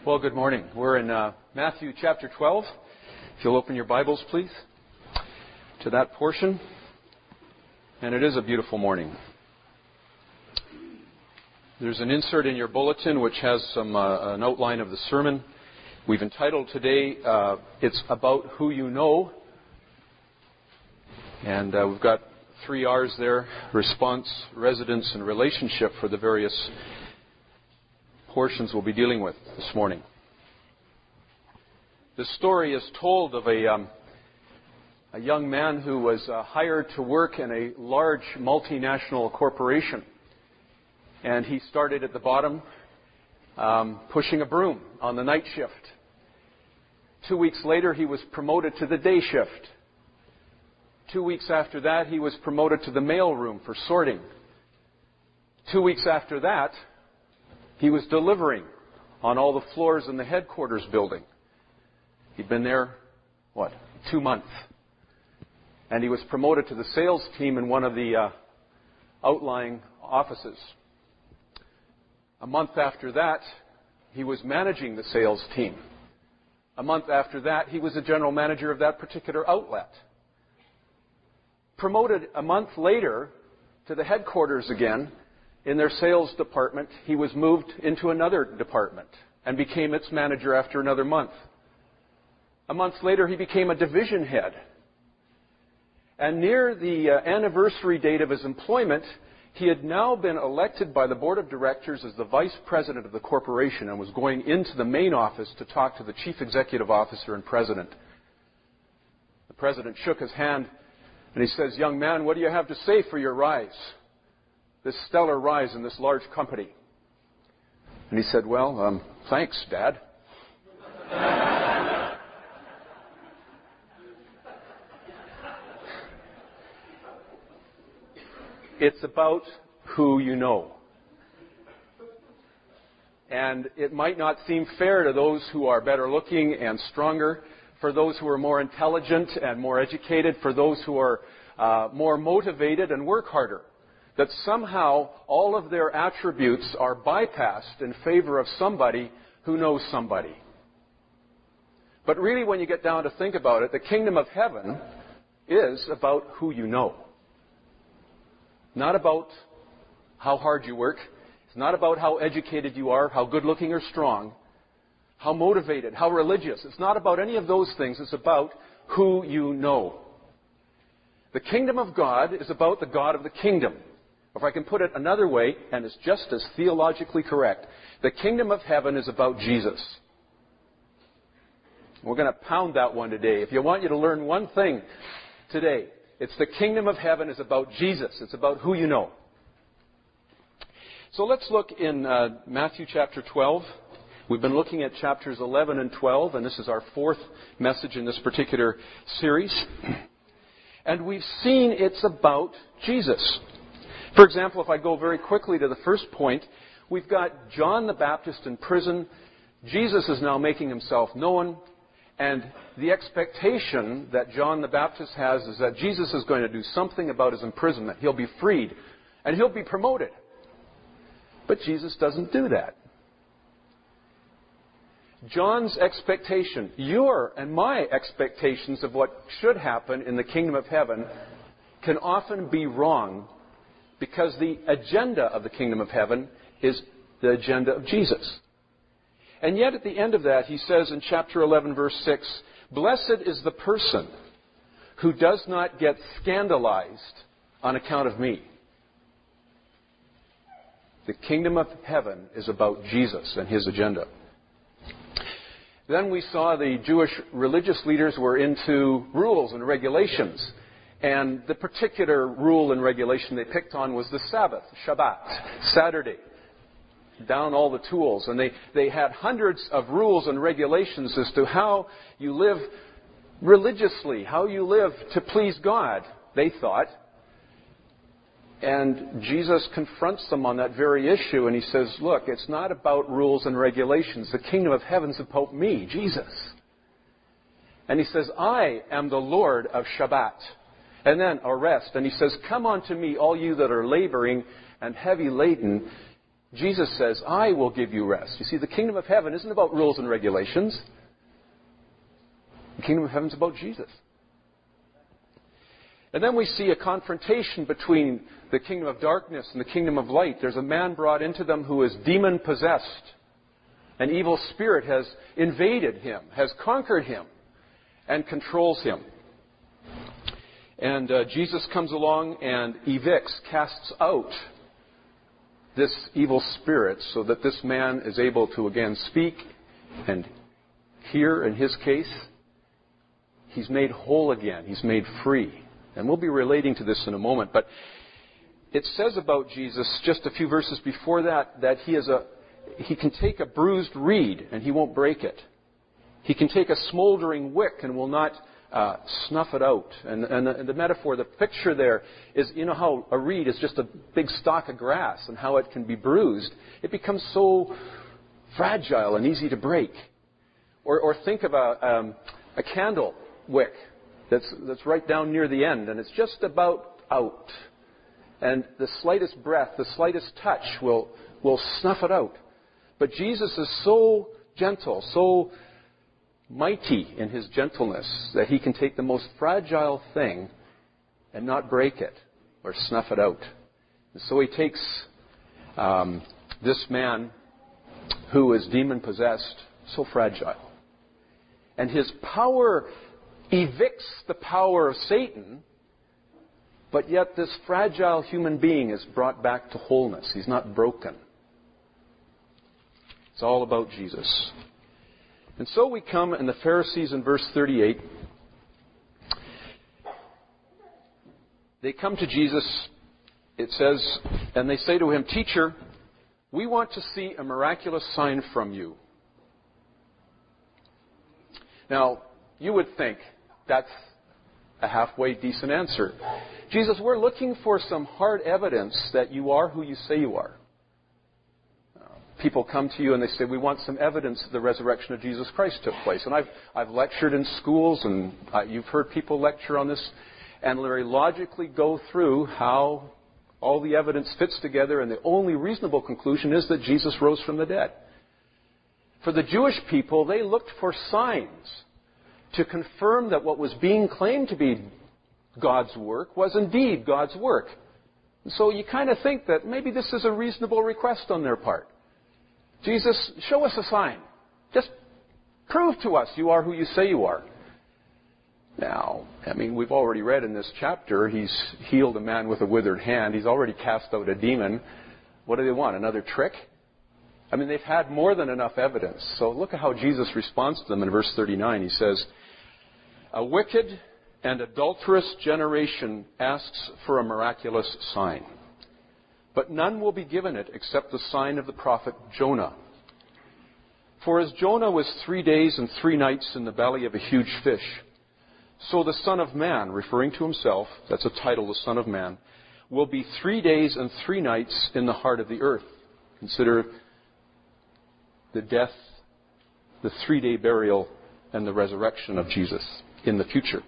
Well, good morning. We're in Matthew chapter 12. If you'll open your Bibles, please, to that portion. And it is a beautiful morning. There's an insert in your bulletin which has an outline of the sermon. We've entitled today, It's About Who You Know. And we've got 3 R's there: response, residence, and relationship for the various portions we'll be dealing with this morning. This story is told of a young man who was hired to work in a large multinational corporation. And he started at the bottom, pushing a broom on the night shift. 2 weeks later, he was promoted to the day shift. 2 weeks after that, he was promoted to the mail room for sorting. 2 weeks after that, he was delivering on all the floors in the headquarters building. He'd been there, 2 months. And he was promoted to the sales team in one of the outlying offices. A month after that, he was managing the sales team. A month after that, he was the general manager of that particular outlet. Promoted a month later to the headquarters again, in their sales department, he was moved into another department and became its manager after another month. A month later, he became a division head. And near the anniversary date of his employment, he had now been elected by the board of directors as the vice president of the corporation and was going into the main office to talk to the chief executive officer and president. The president shook his hand and he says, "Young man, what do you have to say for your rise? This stellar rise in this large company?" And he said, "Well, thanks, Dad." It's about who you know. And it might not seem fair to those who are better looking and stronger, for those who are more intelligent and more educated, for those who are more motivated and work harder, that somehow all of their attributes are bypassed in favor of somebody who knows somebody. But really, when you get down to think about it, the kingdom of heaven is about who you know. Not about how hard you work. It's not about how educated you are, how good-looking or strong, how motivated, how religious. It's not about any of those things. It's about who you know. The kingdom of God is about the God of the kingdom. If I can put it another way, and it's just as theologically correct, the kingdom of heaven is about Jesus. We're going to pound that one today. If you want you to learn one thing today, it's the kingdom of heaven is about Jesus. It's about who you know. So let's look in Matthew chapter 12. We've been looking at chapters 11 and 12, and this is our 4th message in this particular series. And we've seen it's about Jesus. For example, if I go very quickly to the first point, we've got John the Baptist in prison. Jesus is now making himself known. And the expectation that John the Baptist has is that Jesus is going to do something about his imprisonment. He'll be freed. And he'll be promoted. But Jesus doesn't do that. John's expectation, your and my expectations of what should happen in the kingdom of heaven can often be wrong, because the agenda of the kingdom of heaven is the agenda of Jesus. And yet at the end of that, he says in chapter 11, verse 6, "Blessed is the person who does not get scandalized on account of me." The kingdom of heaven is about Jesus and his agenda. Then we saw the Jewish religious leaders were into rules and regulations. And the particular rule and regulation they picked on was the Sabbath, Shabbat, Saturday. Down all the tools. And they had hundreds of rules and regulations as to how you live religiously, how you live to please God, they thought. And Jesus confronts them on that very issue, and he says, look, it's not about rules and regulations. The kingdom of heaven's about me, Jesus. And he says, I am the Lord of Shabbat. And then a rest. And he says, come unto me, all you that are laboring and heavy laden. Jesus says, I will give you rest. You see, the kingdom of heaven isn't about rules and regulations. The kingdom of heaven is about Jesus. And then we see a confrontation between the kingdom of darkness and the kingdom of light. There's a man brought into them who is demon-possessed. An evil spirit has invaded him, has conquered him, and controls him. And Jesus comes along and evicts, casts out this evil spirit so that this man is able to again speak and hear. In his case, he's made whole again. He's made free. And we'll be relating to this in a moment. But it says about Jesus, just a few verses before that, that he can take a bruised reed and he won't break it. He can take a smoldering wick and will not snuff it out. And the metaphor, the picture there is, you know how a reed is just a big stalk of grass and how it can be bruised. It becomes so fragile and easy to break. Or think of a candle wick that's right down near the end and it's just about out. And the slightest breath, the slightest touch will snuff it out. But Jesus is so gentle, so mighty in his gentleness that he can take the most fragile thing and not break it or snuff it out. And so he takes this man who is demon-possessed, so fragile. And his power evicts the power of Satan, but yet this fragile human being is brought back to wholeness. He's not broken. It's all about Jesus. And so we come, and the Pharisees in verse 38, they come to Jesus, it says, and they say to him, Teacher, we want to see a miraculous sign from you. Now, you would think that's a halfway decent answer. Jesus, we're looking for some hard evidence that you are who you say you are. People come to you and they say, we want some evidence that the resurrection of Jesus Christ took place. And I've lectured in schools, and you've heard people lecture on this, and very logically go through how all the evidence fits together, and the only reasonable conclusion is that Jesus rose from the dead. For the Jewish people, they looked for signs to confirm that what was being claimed to be God's work was indeed God's work. And so you kind of think that maybe this is a reasonable request on their part. Jesus, show us a sign. Just prove to us you are who you say you are. Now, I mean, we've already read in this chapter, he's healed a man with a withered hand. He's already cast out a demon. What do they want? Another trick? I mean, they've had more than enough evidence. So look at how Jesus responds to them in verse 39. He says, a wicked and adulterous generation asks for a miraculous sign. But none will be given it except the sign of the prophet Jonah. For as Jonah was 3 days and 3 nights in the belly of a huge fish, so the Son of Man, referring to himself, that's a title, the Son of Man, will be 3 days and 3 nights in the heart of the earth. Consider the death, the 3-day burial, and the resurrection of Jesus in the future.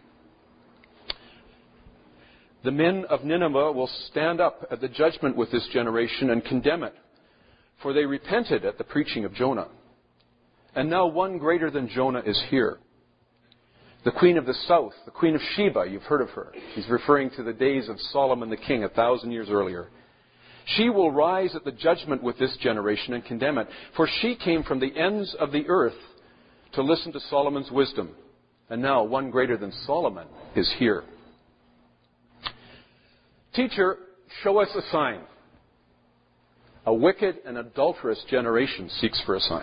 The men of Nineveh will stand up at the judgment with this generation and condemn it, for they repented at the preaching of Jonah. And now one greater than Jonah is here. The queen of the south, the queen of Sheba, you've heard of her. She's referring to the days of Solomon the king 1,000 years earlier. She will rise at the judgment with this generation and condemn it, for she came from the ends of the earth to listen to Solomon's wisdom. And now one greater than Solomon is here. Teacher, show us a sign. A wicked and adulterous generation seeks for a sign.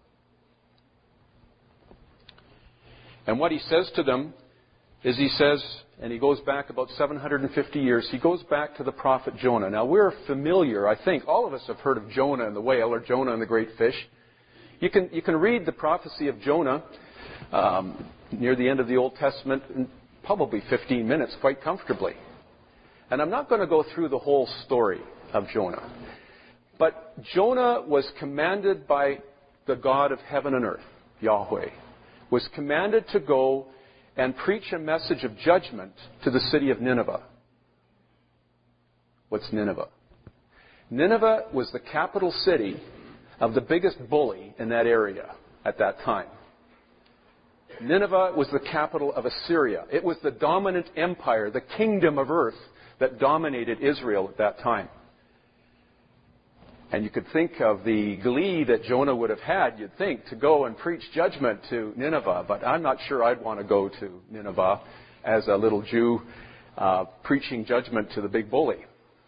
And what he says to them is he says, and he goes back about 750 years, he goes back to the prophet Jonah. Now we're familiar, I think, all of us have heard of Jonah and the whale, or Jonah and the great fish. You can read the prophecy of Jonah near the end of the Old Testament in probably 15 minutes quite comfortably. And I'm not going to go through the whole story of Jonah. But Jonah was commanded by the God of heaven and earth, Yahweh, was commanded to go and preach a message of judgment to the city of Nineveh. What's Nineveh? Nineveh was the capital city of the biggest bully in that area at that time. Nineveh was the capital of Assyria. It was the dominant empire, the kingdom of earth that dominated Israel at that time. And you could think of the glee that Jonah would have had, you'd think, to go and preach judgment to Nineveh. But I'm not sure I'd want to go to Nineveh as a little Jew preaching judgment to the big bully.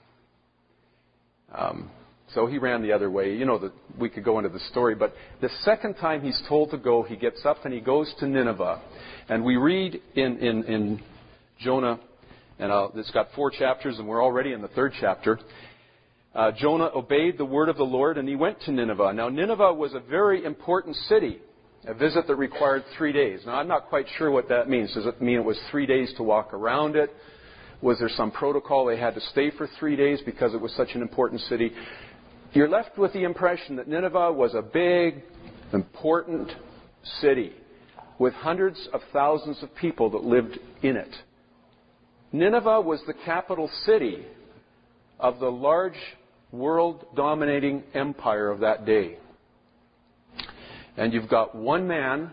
So he ran the other way. You know, we could go into the story. But the second time he's told to go, he gets up and he goes to Nineveh. And we read in Jonah, and it's got 4 chapters, and we're already in the 3rd chapter. Jonah obeyed the word of the Lord, and he went to Nineveh. Now, Nineveh was a very important city, a visit that required 3 days. Now, I'm not quite sure what that means. Does it mean it was 3 days to walk around it? Was there some protocol they had to stay for 3 days because it was such an important city? You're left with the impression that Nineveh was a big, important city with hundreds of thousands of people that lived in it. Nineveh was the capital city of the large world-dominating empire of that day. And you've got one man,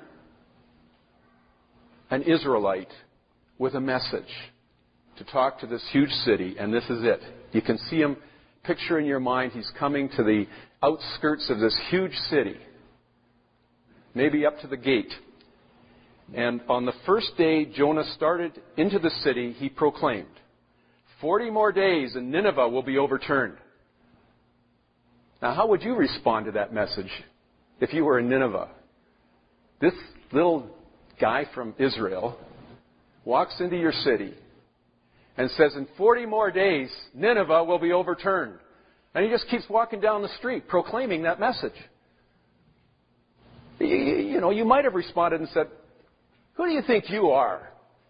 an Israelite, with a message to talk to this huge city, and this is it. You can see him, picture in your mind, he's coming to the outskirts of this huge city, maybe up to the gate. And on the first day Jonah started into the city, he proclaimed, 40 more days and Nineveh will be overturned. Now, how would you respond to that message if you were in Nineveh? This little guy from Israel walks into your city and says, in 40 more days, Nineveh will be overturned. And he just keeps walking down the street proclaiming that message. You know, you might have responded and said, who do you think you are?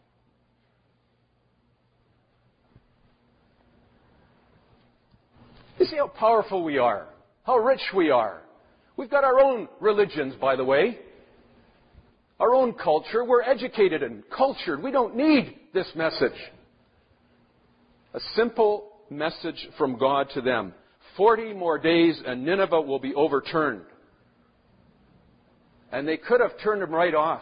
You see how powerful we are, how rich we are. We've got our own religions, by the way, our own culture. We're educated and cultured. We don't need this message. A simple message from God to them. 40 more days and Nineveh will be overturned. And they could have turned him right off.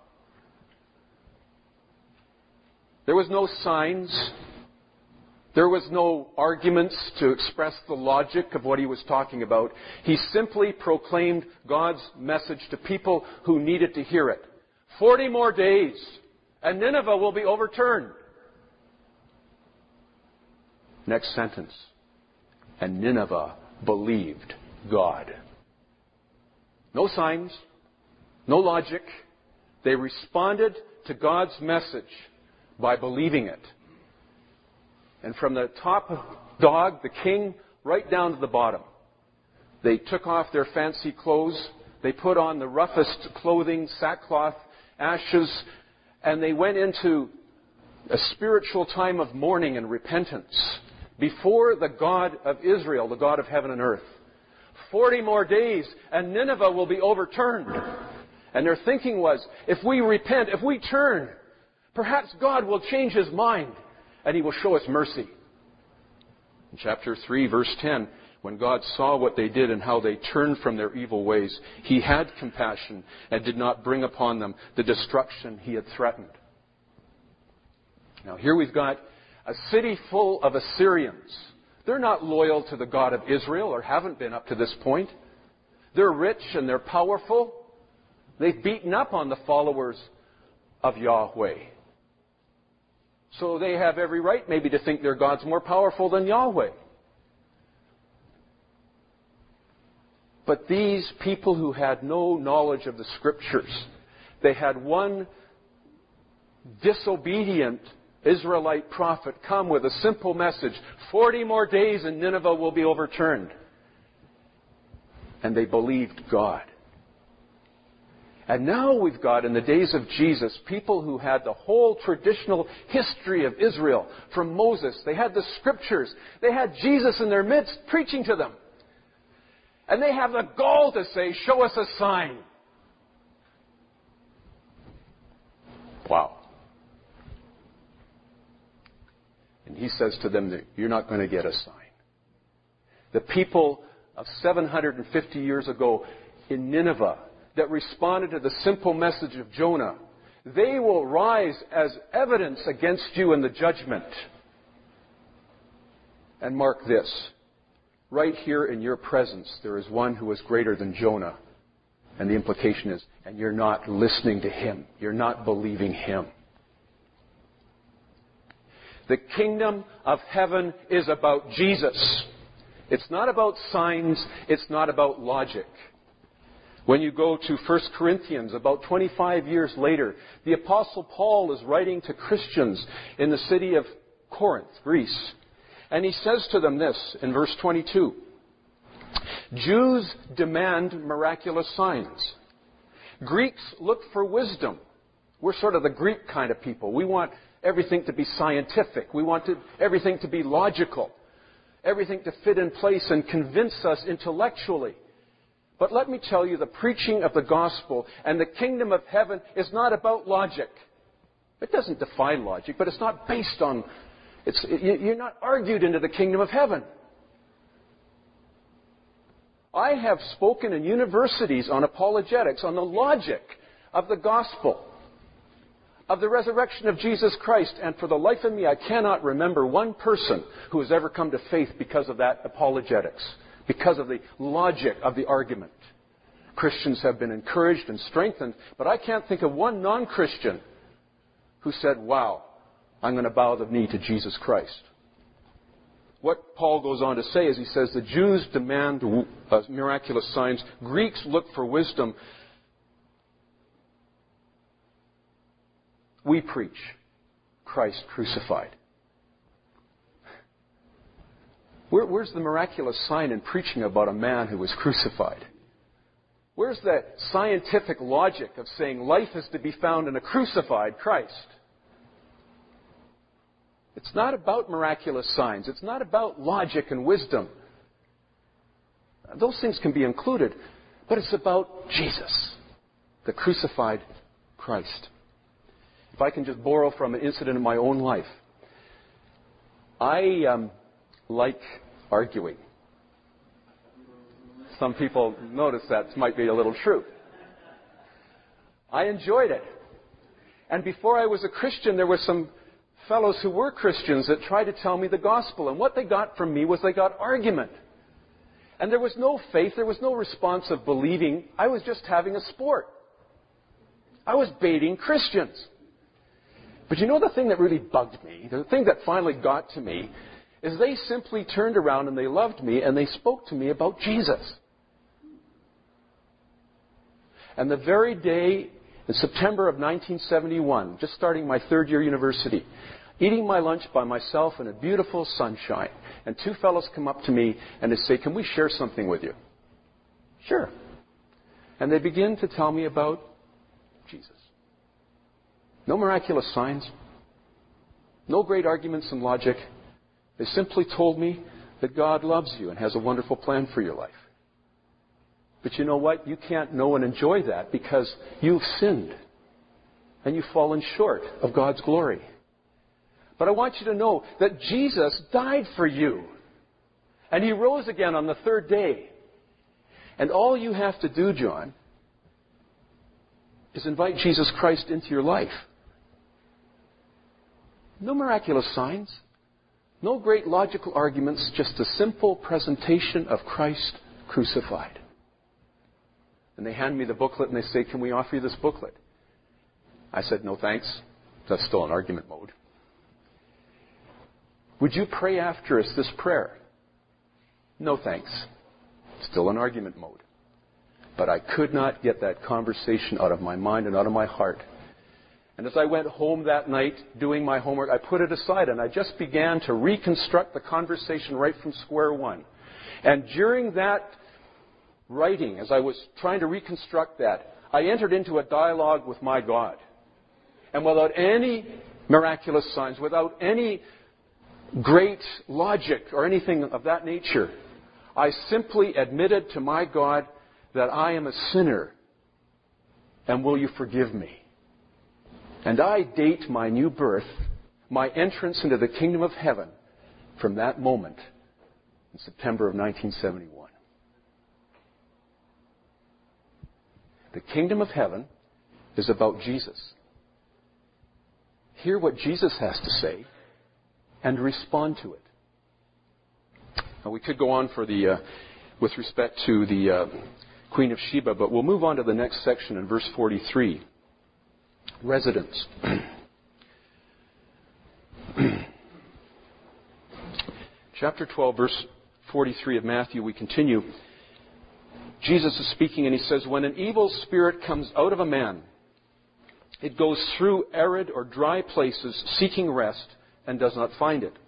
There was no signs. There was no arguments to express the logic of what he was talking about. He simply proclaimed God's message to people who needed to hear it. 40 more days and Nineveh will be overturned. Next sentence. And Nineveh believed God. No signs, no logic. They responded to God's message by believing it. And from the top dog, the king, right down to the bottom, they took off their fancy clothes. They put on the roughest clothing, sackcloth, ashes, and they went into a spiritual time of mourning and repentance before the God of Israel, the God of heaven and earth. 40 more days and Nineveh will be overturned. And their thinking was, if we repent, if we turn, perhaps God will change His mind and He will show us mercy. In chapter 3, verse 10, when God saw what they did and how they turned from their evil ways, He had compassion and did not bring upon them the destruction He had threatened. Now here we've got a city full of Assyrians. They're not loyal to the God of Israel, or haven't been up to this point. They're rich and they're powerful. They've beaten up on the followers of Yahweh. So they have every right maybe to think their God's more powerful than Yahweh. But these people who had no knowledge of the Scriptures, they had one disobedient Israelite prophet come with a simple message. 40 more days and Nineveh will be overturned. And they believed God. And now we've got, in the days of Jesus, people who had the whole traditional history of Israel from Moses. They had the Scriptures. They had Jesus in their midst preaching to them. And they have the gall to say, show us a sign. Wow. And He says to them, you're not going to get a sign. The people of 750 years ago in Nineveh that responded to the simple message of Jonah, they will rise as evidence against you in the judgment. And mark this, right here in your presence, there is one who is greater than Jonah. And the implication is, and you're not listening to him. You're not believing him. The kingdom of heaven is about Jesus. It's not about signs. It's not about logic. When you go to 1 Corinthians, about 25 years later, the Apostle Paul is writing to Christians in the city of Corinth, Greece. And he says to them this in verse 22. Jews demand miraculous signs. Greeks look for wisdom. We're sort of the Greek kind of people. We want everything to be scientific. We want everything to be logical. Everything to fit in place and convince us intellectually. But let me tell you, the preaching of the gospel and the kingdom of heaven is not about logic. It doesn't defy logic, but it's not based on... You're not argued into the kingdom of heaven. I have spoken in universities on apologetics, on the logic of the gospel, of the resurrection of Jesus Christ. And for the life of me, I cannot remember one person who has ever come to faith because of that apologetics, because of the logic of the argument. Christians have been encouraged and strengthened, but I can't think of one non-Christian who said, wow, I'm going to bow the knee to Jesus Christ. What Paul goes on to say is he says the Jews demand miraculous signs. Greeks look for wisdom. We preach Christ crucified. Where's the miraculous sign in preaching about a man who was crucified? Where's the scientific logic of saying life is to be found in a crucified Christ? It's not about miraculous signs. It's not about logic and wisdom. Those things can be included, but it's about Jesus, the crucified Christ. If I can just borrow from an incident in my own life. I like arguing. Some people notice that might be a little true. I enjoyed it. And before I was a Christian, there were some fellows who were Christians that tried to tell me the gospel. And what they got from me was they got argument. And there was no faith. There was no response of believing. I was just having a sport. I was baiting Christians. But you know the thing that really bugged me, the thing that finally got to me, is they simply turned around and they loved me and they spoke to me about Jesus. And the very day in September of 1971, just starting my third year university, eating my lunch by myself in a beautiful sunshine, and two fellows come up to me and they say, "Can we share something with you?" Sure. And they begin to tell me about Jesus. No miraculous signs. No great arguments and logic. They simply told me that God loves you and has a wonderful plan for your life. But you know what? You can't know and enjoy that because you've sinned. And you've fallen short of God's glory. But I want you to know that Jesus died for you. And He rose again on the third day. And all you have to do, John, is invite Jesus Christ into your life. No miraculous signs. No great logical arguments. Just a simple presentation of Christ crucified. And they hand me the booklet and they say, "Can we offer you this booklet?" I said, "No thanks." That's still in argument mode. "Would you pray after us this prayer?" "No thanks." Still in argument mode. But I could not get that conversation out of my mind and out of my heart. And as I went home that night doing my homework, I put it aside and I just began to reconstruct the conversation right from square one. And during that writing, as I was trying to reconstruct that, I entered into a dialogue with my God. And without any miraculous signs, without any great logic or anything of that nature, I simply admitted to my God that I am a sinner and will you forgive me? And I date my new birth, my entrance into the kingdom of heaven, from that moment in September of 1971. The kingdom of heaven is about Jesus. Hear what Jesus has to say and respond to it. Now, we could go on with respect to the Queen of Sheba, but we'll move on to the next section in verse 43. Residence. Chapter 12, verse 43 of Matthew, we continue. Jesus is speaking and he says, when an evil spirit comes out of a man, it goes through arid or dry places seeking rest and does not find it.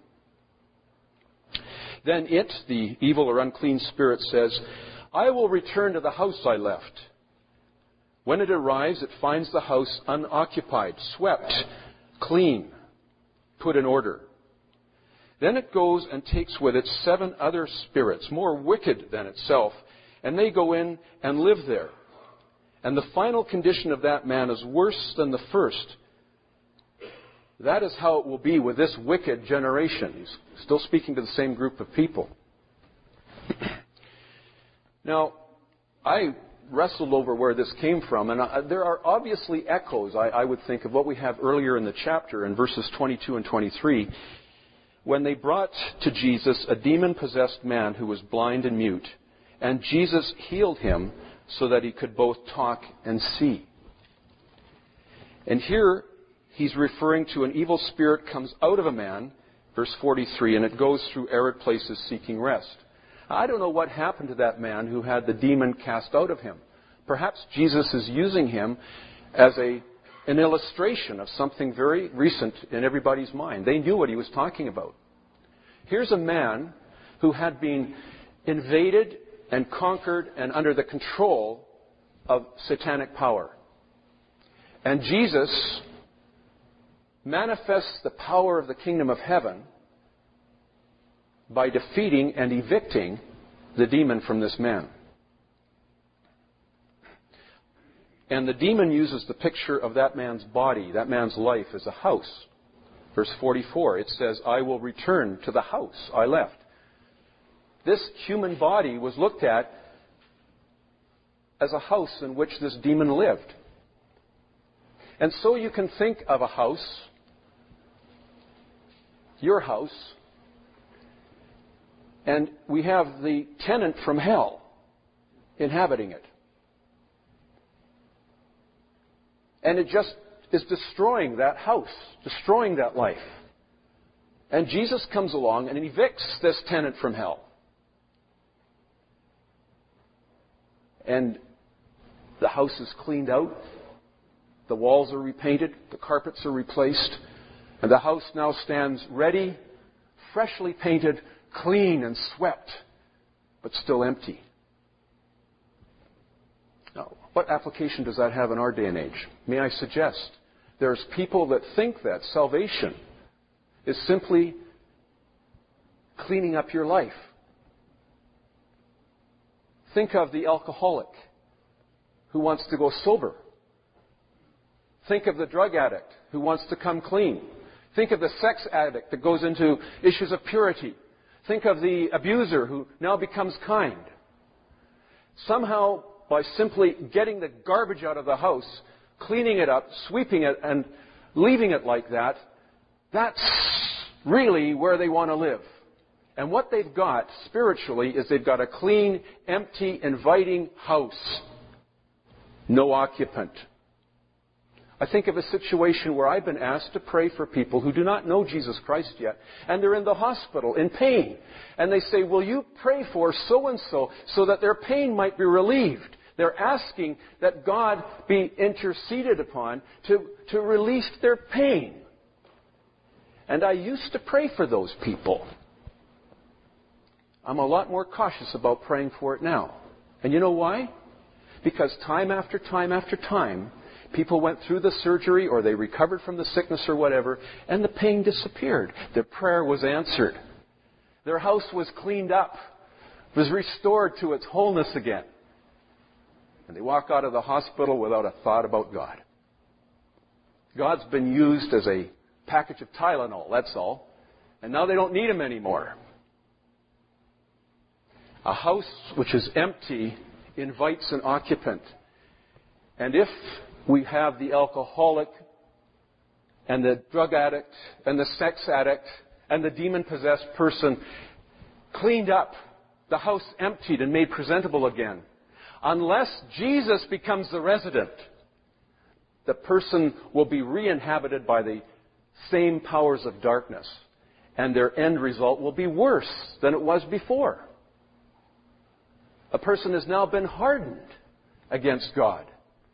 Then it, the evil or unclean spirit, says, I will return to the house I left. When it arrives, it finds the house unoccupied, swept, clean, put in order. Then it goes and takes with it 7 other spirits, more wicked than itself, and they go in and live there. And the final condition of that man is worse than the first. That is how it will be with this wicked generation. He's still speaking to the same group of people. Now, I wrestled over where this came from, and there are obviously echoes, I would think, of what we have earlier in the chapter in verses 22 and 23, when they brought to Jesus a demon-possessed man who was blind and mute, and Jesus healed him so that he could both talk and see. And here he's referring to an evil spirit comes out of a man, verse 43, and it goes through arid places seeking rest. I don't know what happened to that man who had the demon cast out of him. Perhaps Jesus is using him as an illustration of something very recent in everybody's mind. They knew what he was talking about. Here's a man who had been invaded and conquered and under the control of satanic power. And Jesus manifests the power of the kingdom of heaven by defeating and evicting the demon from this man. And the demon uses the picture of that man's body, that man's life, as a house. Verse 44, it says, I will return to the house I left. This human body was looked at as a house in which this demon lived. And so you can think of a house, your house, and we have the tenant from hell inhabiting it. And it just is destroying that house, destroying that life. And Jesus comes along and evicts this tenant from hell. And the house is cleaned out. The walls are repainted. The carpets are replaced. And the house now stands ready, freshly painted, clean and swept, but still empty. Now, what application does that have in our day and age? May I suggest there's people that think that salvation is simply cleaning up your life. Think of the alcoholic who wants to go sober. Think of the drug addict who wants to come clean. Think of the sex addict that goes into issues of purity. Think of the abuser who now becomes kind. Somehow, by simply getting the garbage out of the house, cleaning it up, sweeping it, and leaving it like that, that's really where they want to live. And what they've got spiritually is they've got a clean, empty, inviting house. No occupant. I think of a situation where I've been asked to pray for people who do not know Jesus Christ yet, and they're in the hospital in pain. And they say, will you pray for so-and-so so that their pain might be relieved? They're asking that God be interceded upon to release their pain. And I used to pray for those people. I'm a lot more cautious about praying for it now. And you know why? Because time after time after time, people went through the surgery or they recovered from the sickness or whatever, and the pain disappeared. Their prayer was answered. Their house was cleaned up, was restored to its wholeness again. And they walk out of the hospital without a thought about God. God's been used as a package of Tylenol, that's all. And now they don't need Him anymore. A house which is empty invites an occupant. And if we have the alcoholic and the drug addict and the sex addict and the demon-possessed person cleaned up, the house emptied and made presentable again, unless Jesus becomes the resident, the person will be re-inhabited by the same powers of darkness, and their end result will be worse than it was before. A person has now been hardened against God.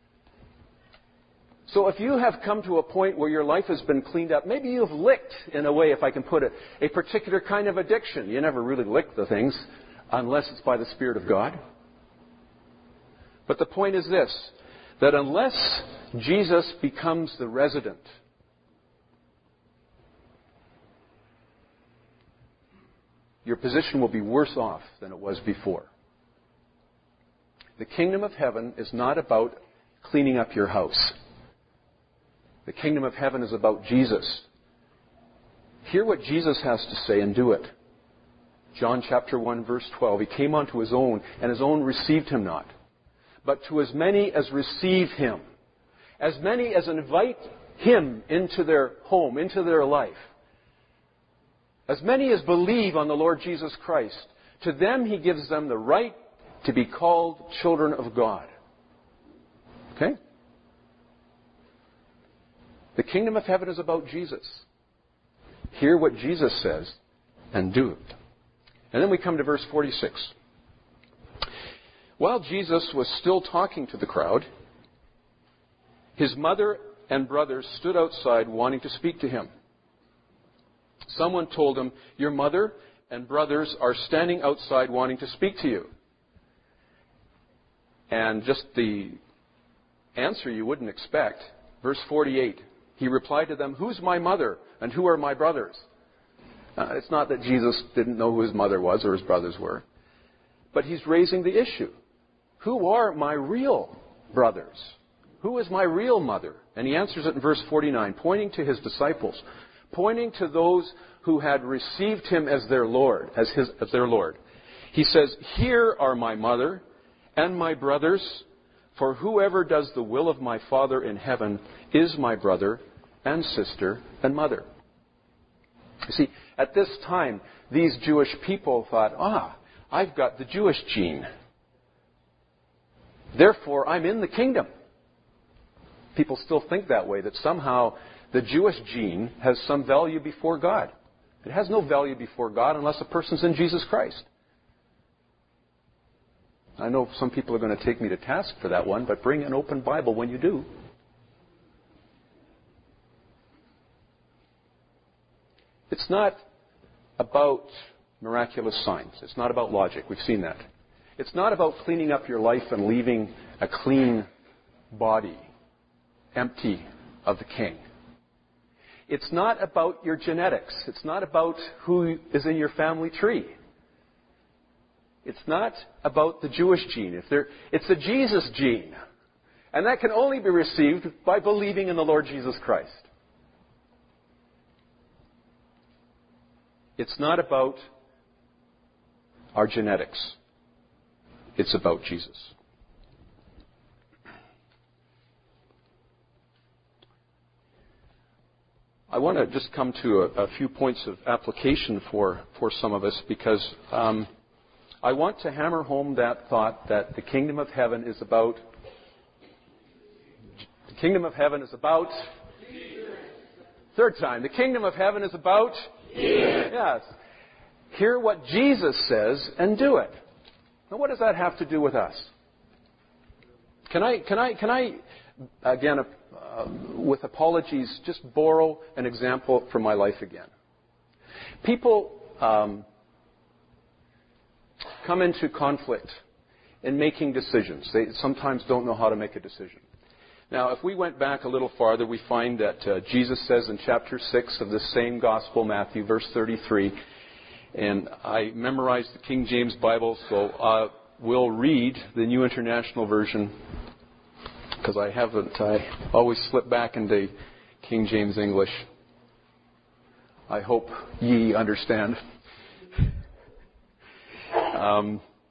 So if you have come to a point where your life has been cleaned up, maybe you've licked, in a way, if I can put it, a particular kind of addiction. You never really lick the things unless it's by the Spirit of God. But the point is this, that unless Jesus becomes the resident, your position will be worse off than it was before. The kingdom of heaven is not about cleaning up your house. The kingdom of heaven is about Jesus. Hear what Jesus has to say and do it. John chapter 1, verse 12. He came unto his own, and his own received him not. But to as many as receive him, as many as invite him into their home, into their life, as many as believe on the Lord Jesus Christ, to them he gives them the right to be called children of God. Okay? The kingdom of heaven is about Jesus. Hear what Jesus says and do it. And then we come to verse 46. While Jesus was still talking to the crowd, his mother and brothers stood outside wanting to speak to him. Someone told him, "Your mother and brothers are standing outside wanting to speak to you." And just the answer you wouldn't expect. Verse 48, he replied to them, "Who's my mother and who are my brothers?" It's not that Jesus didn't know who his mother was or his brothers were. But he's raising the issue. Who are my real brothers? Who is my real mother? And he answers it in verse 49, pointing to his disciples, pointing to those who had received him as their Lord, as their Lord. He says, "Here are my mother and my brothers, for whoever does the will of my Father in heaven is my brother and sister and mother." You see, at this time, these Jewish people thought, I've got the Jewish gene. Therefore, I'm in the kingdom. People still think that way, that somehow the Jewish gene has some value before God. It has no value before God unless a person's in Jesus Christ. I know some people are going to take me to task for that one, but bring an open Bible when you do. It's not about miraculous signs. It's not about logic. We've seen that. It's not about cleaning up your life and leaving a clean body empty of the King. It's not about your genetics. It's not about who is in your family tree. It's not about the Jewish gene. It's the Jesus gene. And that can only be received by believing in the Lord Jesus Christ. It's not about our genetics. It's about Jesus. I want to just come to a few points of application for some of us, because I want to hammer home that thought that the kingdom of heaven is about... The kingdom of heaven is about... Third time. The kingdom of heaven is about... Yes. Hear what Jesus says and do it. Now, what does that have to do with us? Can I again, with apologies, just borrow an example from my life again? People come into conflict in making decisions. They sometimes don't know how to make a decision. Now, if we went back a little farther, we find that Jesus says in chapter 6 of the same gospel, Matthew, verse 33, and I memorized the King James Bible, so we'll read the New International Version, because I always slip back into King James English. I hope ye understand.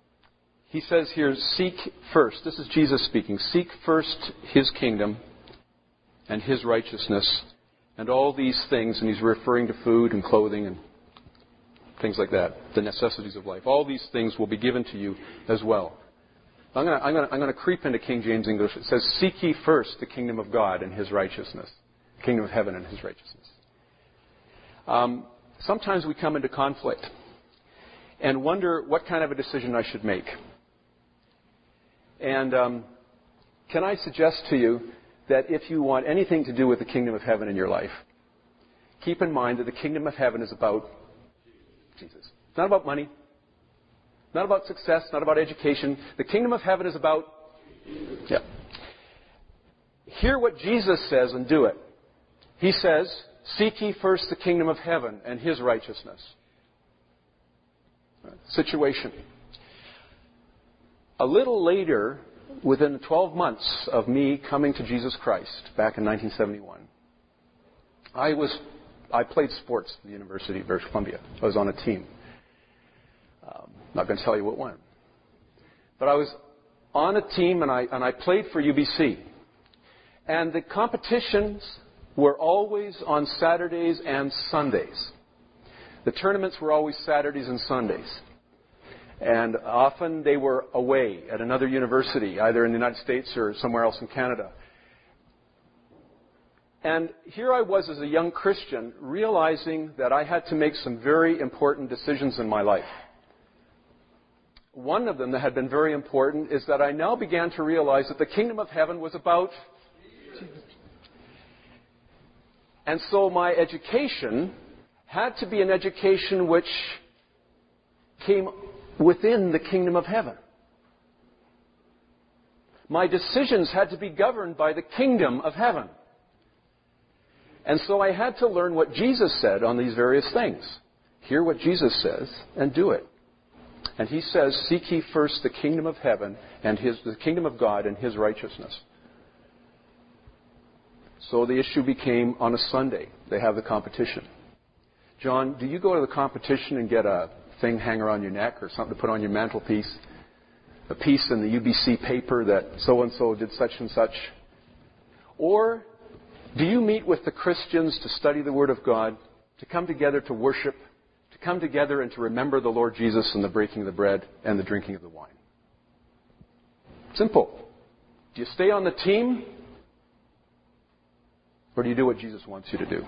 he says here, seek first. This is Jesus speaking. Seek first His kingdom and His righteousness and all these things. And he's referring to food and clothing and things like that, the necessities of life. All these things will be given to you as well. I'm going to creep into King James English. It says, seek ye first the kingdom of God and His righteousness. The kingdom of heaven and His righteousness. Sometimes we come into conflict and wonder what kind of a decision I should make. And can I suggest to you that if you want anything to do with the kingdom of heaven in your life, keep in mind that the kingdom of heaven is about Jesus. It's not about money, not about success, not about education. The kingdom of heaven is about... Yeah. Hear what Jesus says and do it. He says, seek ye first the kingdom of heaven and His righteousness. Situation. A little later, within 12 months of me coming to Jesus Christ, back in 1971, I played sports at the University of British Columbia. I was on a team. Not going to tell you what one. But I was on a team and I played for UBC. And the competitions were always on Saturdays and Sundays. The tournaments were always Saturdays and Sundays. And often they were away at another university, either in the United States or somewhere else in Canada. And here I was as a young Christian, realizing that I had to make some very important decisions in my life. One of them that had been very important is that I now began to realize that the kingdom of heaven was about Jesus. And so my education had to be an education which came within the kingdom of heaven. My decisions had to be governed by the kingdom of heaven. And so I had to learn what Jesus said on these various things. Hear what Jesus says and do it. And He says, seek ye first the kingdom of heaven and the kingdom of God and His righteousness. So the issue became on a Sunday. They have the competition. John, do you go to the competition and get a thing hang around your neck or something to put on your mantelpiece? A piece in the UBC paper that so-and-so did such and such? Or do you meet with the Christians to study the Word of God, to come together to worship, to come together and to remember the Lord Jesus and the breaking of the bread and the drinking of the wine? Simple. Do you stay on the team? Or do you do what Jesus wants you to do?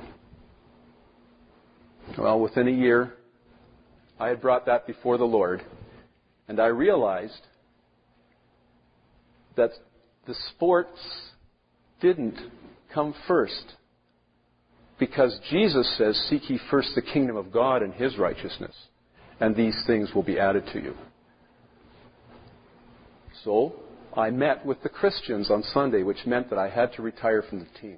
Well, within a year, I had brought that before the Lord, and I realized that the sports didn't come first, because Jesus says, seek ye first the kingdom of God and His righteousness, and these things will be added to you. So I met with the Christians on Sunday, which meant that I had to retire from the team.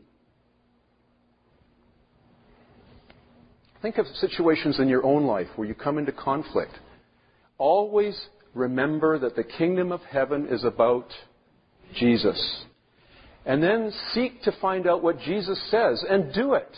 Think of situations in your own life where you come into conflict. Always remember that the kingdom of heaven is about Jesus. And then seek to find out what Jesus says and do it.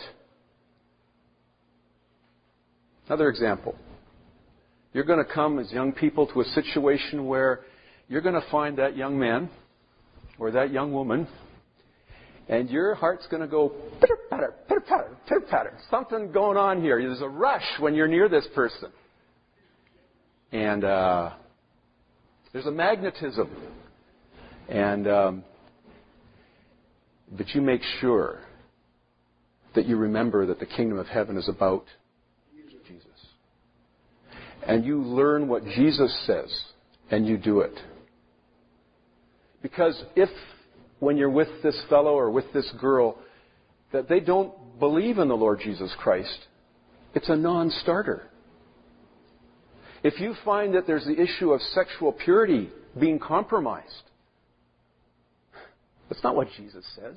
Another example. You're going to come as young people to a situation where you're going to find that young man or that young woman, and your heart's going to go pitter-patter, pitter-patter, pitter-patter. Something going on here. There's a rush when you're near this person. And there's a magnetism. And but you make sure that you remember that the kingdom of heaven is about Jesus. And you learn what Jesus says, and you do it. Because if, when you're with this fellow or with this girl, that they don't believe in the Lord Jesus Christ, it's a non-starter. If you find that there's the issue of sexual purity being compromised, that's not what Jesus says.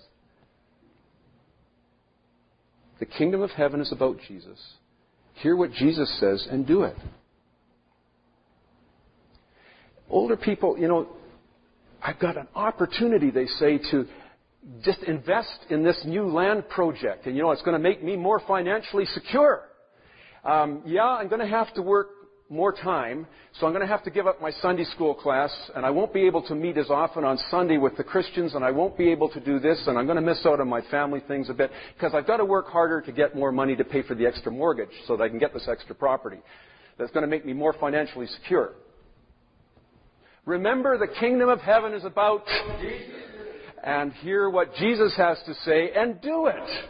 The kingdom of heaven is about Jesus. Hear what Jesus says and do it. Older people, I've got an opportunity, they say, to just invest in this new land project. And, it's going to make me more financially secure. I'm going to have to work more time, so I'm going to have to give up my Sunday school class, and I won't be able to meet as often on Sunday with the Christians, and I won't be able to do this, and I'm going to miss out on my family things a bit, because I've got to work harder to get more money to pay for the extra mortgage so that I can get this extra property. That's going to make me more financially secure. Remember, the kingdom of heaven is about Jesus. And hear what Jesus has to say and do it.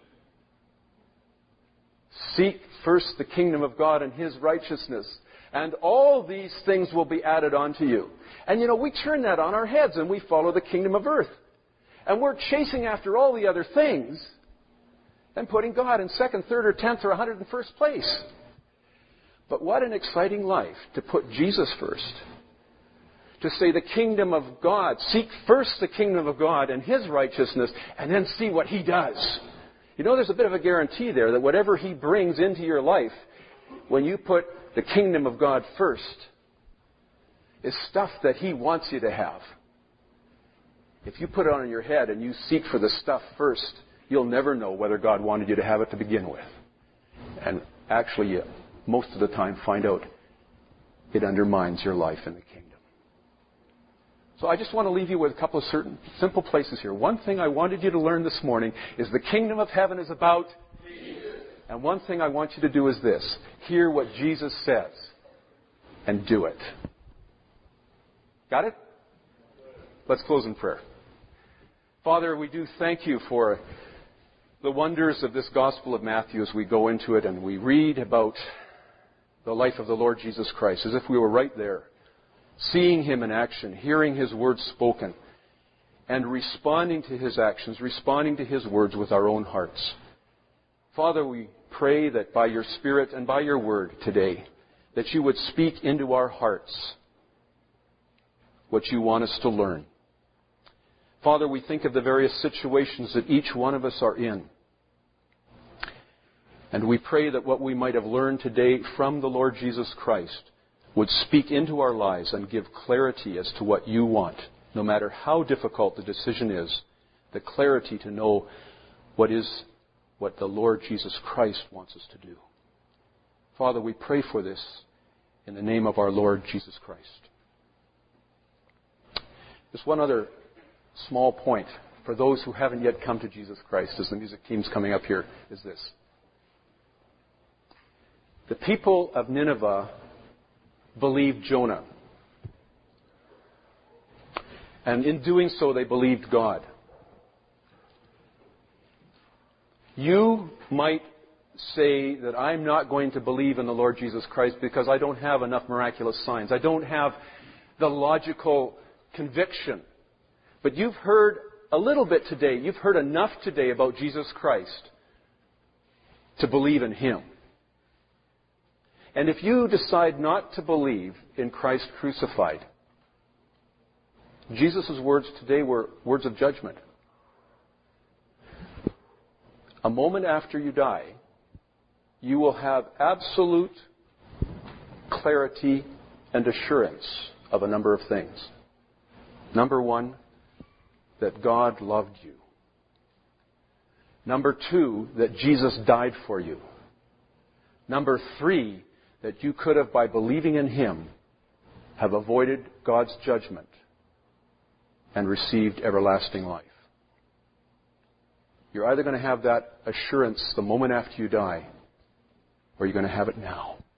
Seek first the kingdom of God and His righteousness, and all these things will be added onto you. And we turn that on our heads and we follow the kingdom of earth. And we're chasing after all the other things and putting God in second, third, or 10th, or 101st place. But what an exciting life to put Jesus first. To say the kingdom of God, seek first the kingdom of God and His righteousness, and then see what He does. There's a bit of a guarantee there that whatever He brings into your life, when you put the kingdom of God first, is stuff that He wants you to have. If you put it on your head and you seek for the stuff first, you'll never know whether God wanted you to have it to begin with. And actually, you, most of the time, find out it undermines your life in the kingdom. So I just want to leave you with a couple of certain simple places here. One thing I wanted you to learn this morning is the kingdom of heaven is about Jesus. And one thing I want you to do is this. Hear what Jesus says and do it. Got it? Let's close in prayer. Father, we do thank you for the wonders of this Gospel of Matthew as we go into it and we read about the life of the Lord Jesus Christ as if we were right there. Seeing Him in action, hearing His words spoken, and responding to His actions, responding to His words with our own hearts. Father, we pray that by your Spirit and by your word today, that you would speak into our hearts what you want us to learn. Father, we think of the various situations that each one of us are in. And we pray that what we might have learned today from the Lord Jesus Christ would speak into our lives and give clarity as to what you want, no matter how difficult the decision is, the clarity to know what the Lord Jesus Christ wants us to do. Father, we pray for this in the name of our Lord Jesus Christ. Just one other small point for those who haven't yet come to Jesus Christ, as the music team's coming up here, is this. The people of Nineveh believed Jonah. And in doing so, they believed God. You might say that I'm not going to believe in the Lord Jesus Christ because I don't have enough miraculous signs. I don't have the logical conviction. But you've heard a little bit today. You've heard enough today about Jesus Christ to believe in Him. And if you decide not to believe in Christ crucified, Jesus' words today were words of judgment. A moment after you die, you will have absolute clarity and assurance of a number of things. Number one, that God loved you. Number two, that Jesus died for you. Number three, that you could have, by believing in Him, have avoided God's judgment and received everlasting life. You're either going to have that assurance the moment after you die, or you're going to have it now.